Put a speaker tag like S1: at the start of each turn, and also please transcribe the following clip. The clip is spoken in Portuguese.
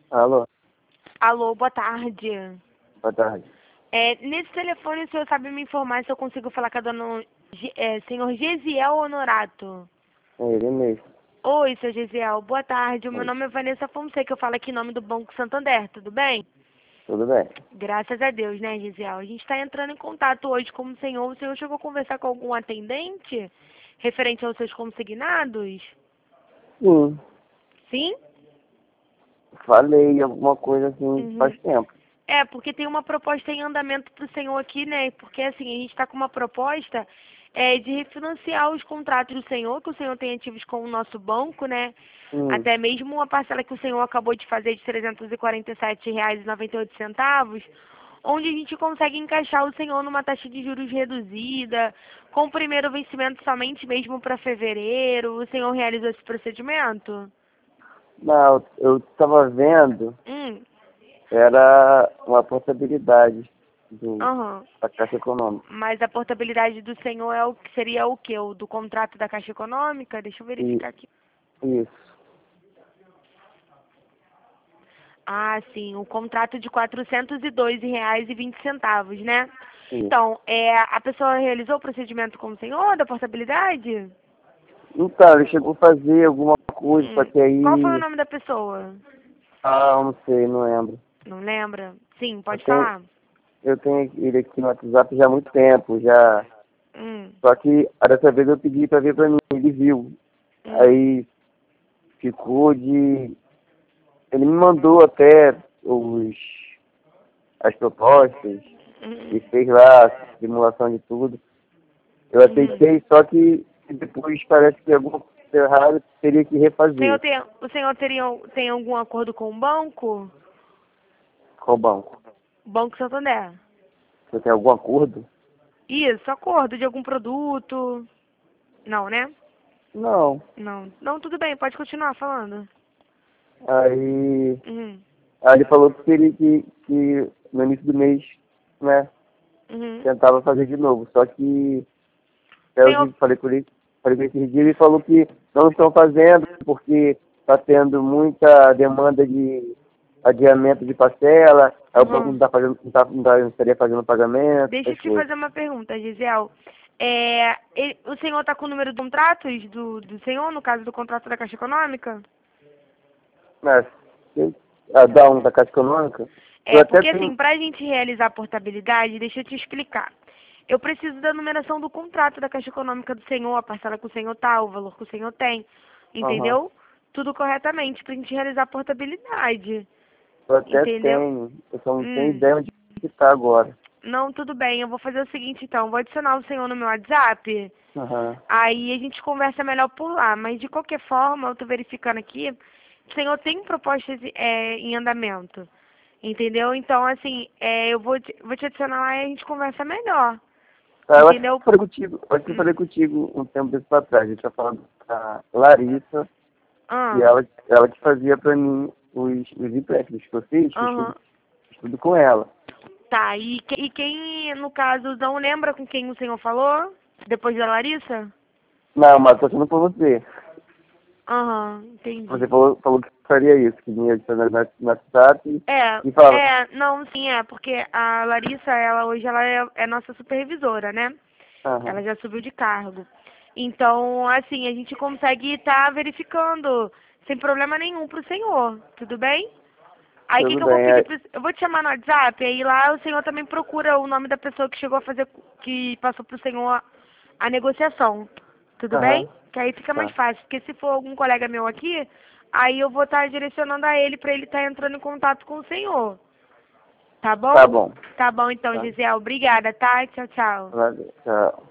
S1: Alô,
S2: Alô, boa tarde.
S1: boa tarde.
S2: Nesse telefone, o senhor sabe me informar se eu consigo falar com a dona, senhor Gesiel Honorato?
S1: É ele mesmo.
S2: Oi, seu Gesiel, boa tarde. O meu
S1: Oi,
S2: nome é Vanessa Fonseca, eu falo aqui em nome do Banco Santander, tudo bem?
S1: tudo bem?
S2: Graças a Deus, né, Gesiel? A gente está entrando em contato hoje com o senhor chegou a conversar com algum atendente referente aos seus consignados?
S1: Sim,
S2: Sim?
S1: falei alguma coisa assim
S2: Uhum.
S1: faz tempo.
S2: Porque tem uma proposta em andamento para o senhor aqui, né? Porque assim, a gente está com uma proposta de refinanciar os contratos do senhor, que o senhor tem ativos com o nosso banco, né?
S1: Hum,
S2: Até mesmo uma parcela que o senhor acabou de fazer de R$ 347,98, onde a gente consegue encaixar o senhor numa taxa de juros reduzida, com o primeiro vencimento somente mesmo para fevereiro. O senhor realizou esse procedimento?
S1: não, eu estava vendo,
S2: Hum,
S1: era uma possibilidade
S2: aham.
S1: da Caixa Econômica.
S2: Mas a portabilidade do senhor seria o quê? O do contrato da Caixa Econômica? Deixa eu
S1: E
S2: verificar aqui.
S1: isso,
S2: Ah, sim, o contrato de R$ 402,20, né?
S1: isso.
S2: Então, a pessoa realizou o procedimento com o senhor da portabilidade?
S1: Então, ele chegou a fazer alguma coisa, só que
S2: Qual foi o
S1: aí,
S2: nome da pessoa?
S1: não sei, não lembro.
S2: Não lembra? Sim,
S1: Eu
S2: pode
S1: tenho,
S2: falar.
S1: eu tenho ele aqui no WhatsApp já há muito tempo, já.
S2: Hum,
S1: Só que dessa vez eu pedi para ver para mim, ele viu.
S2: hum,
S1: Aí ficou de. Ele me mandou até as propostas
S2: hum,
S1: e fez lá a simulação de tudo. Eu
S2: uhum.
S1: aceitei, só que depois parece que alguma coisa errada teria que refazer.
S2: O senhor tem algum acordo com o banco?
S1: Qual banco?
S2: Banco Santander.
S1: Você tem algum acordo?
S2: Isso, acordo de algum produto. Não, né?
S1: Não.
S2: Não. Não, tudo bem, pode continuar falando.
S1: Aí,
S2: Uhum.
S1: aí ele falou que teria que no início do mês, né,
S2: Uhum.
S1: tentava fazer de novo. Só que
S2: Senhor,
S1: falei com ele esse dia, ele falou que não estão fazendo porque está tendo muita demanda de adiamento de parcela, aí o banco não
S2: uhum.
S1: está fazendo, não estaria fazendo pagamento,
S2: Deixa eu
S1: essas
S2: te
S1: coisas.
S2: fazer uma pergunta, Gisel. O senhor está com o número de contratos do senhor, no caso do contrato da Caixa Econômica?
S1: Mas, a dar um da Caixa Econômica, eu até
S2: Porque assim,
S1: tenho.
S2: para a gente realizar a portabilidade, deixa eu te explicar. Eu preciso da numeração do contrato da Caixa Econômica do senhor, a parcela que o senhor tá, o valor que o senhor tem,
S1: Aham.
S2: entendeu? Tudo corretamente, para a gente realizar a portabilidade,
S1: Eu até
S2: entendeu?
S1: tenho. Eu só não tenho
S2: Hum.
S1: ideia onde que está agora.
S2: Não, tudo bem. Eu vou fazer o seguinte, então. Vou adicionar o senhor no meu WhatsApp.
S1: Aham.
S2: Aí a gente conversa melhor por lá. Mas, de qualquer forma, eu tô verificando aqui. O senhor tem propostas em andamento. Entendeu? Então, assim, vou te adicionar lá e a gente conversa melhor.
S1: Eu acho que eu
S2: Entendeu?
S1: falei contigo,
S2: Hum.
S1: um tempo desse pra trás. A gente tá falando com a Larissa e
S2: Ah,
S1: ela que fazia pra mim os empréstimos que eu
S2: aham.
S1: fiz tudo com ela.
S2: Tá, e quem, no caso, não lembra com quem o senhor falou? Depois da Larissa?
S1: Não, mas tô achando por você.
S2: Aham, entendi.
S1: Você falou que faria isso, que vinha adicionar no WhatsApp e falava,
S2: Não, sim, porque a Larissa, ela hoje ela é nossa supervisora, né? Ela
S1: aham,
S2: já subiu de cargo. Então, assim, a gente consegue estar verificando sem problema nenhum pro senhor, tudo bem? Aí o que
S1: tudo
S2: que eu vou
S1: bem.
S2: pedir eu vou te chamar no WhatsApp, aí lá o senhor também procura o nome da pessoa que chegou a fazer, que passou pro senhor a negociação, tudo bem?
S1: Aham,
S2: Que aí fica mais
S1: tá.
S2: fácil, porque se for algum colega meu aqui, aí eu vou estar direcionando a ele para ele estar entrando em contato com o senhor, tá
S1: Tá
S2: bom?
S1: bom.
S2: Tá bom então,
S1: Tá.
S2: Gisele, obrigada, tá? Tchau, tchau.
S1: Valeu, tchau.